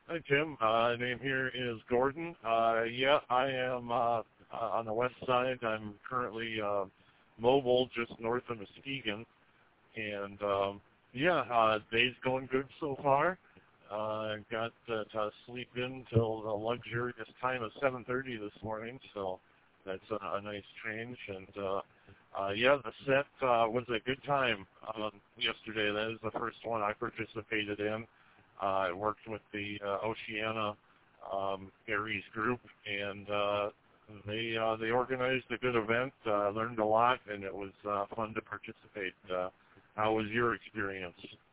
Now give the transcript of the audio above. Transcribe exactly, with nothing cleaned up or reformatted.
Hi, Tim. Uh, name here is Gordon. Uh, yeah, I am uh, uh, on the west side. I'm currently uh, mobile just north of Muskegon. And, um, yeah, uh, day's going good so far. Uh, got uh, to sleep in till the luxurious time of seven thirty this morning, so that's a, a nice change. And, uh, uh, yeah, the set uh, was a good time um, yesterday. That is the first one I participated in. Uh, I worked with the uh, Oceana um, Aries group, and uh, they uh, they organized a good event. Uh, learned a lot, and it was uh, fun to participate. Uh, how was your experience?